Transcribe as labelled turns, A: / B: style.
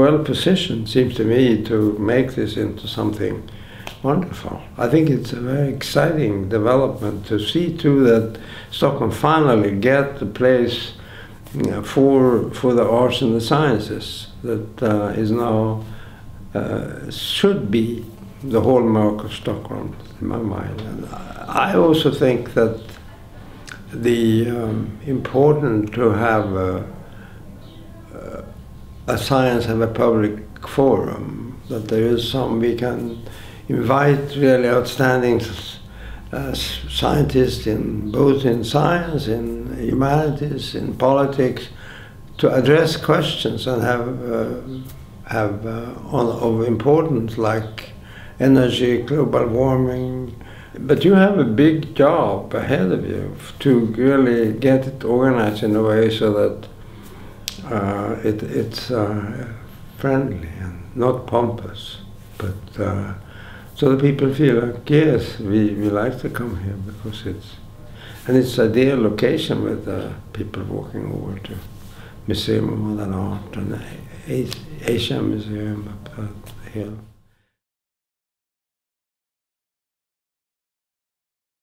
A: well positioned, seems to me, to make this into something wonderful. I think it's a very exciting development to see too that Stockholm finally get the place for the arts and the sciences that is now should be the hallmark of Stockholm in my mind. And I also think that the important to have a science have a public forum, that there is some we can invite really outstanding scientists in both in science, in humanities, in politics, to address questions and have of importance like energy, global warming. But you have a big job ahead of you to really get it organized in a way so that it's friendly and not pompous, but so that people feel like, yes, we like to come here because it's a dear location with people walking over to Museum of Modern Art and Asian Museum up the hill.